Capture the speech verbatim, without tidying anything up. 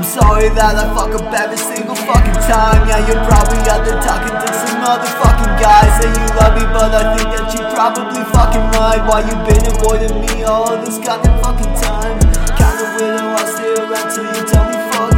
sorry that I fuck up every single fucking time. Yeah, you're probably out there talking to some other fucking guys. Say you love me, but I think that you probably fucking right. Why you been avoiding me all this goddamn fucking time? Kinda widow, I'll stay around till you tell me fuck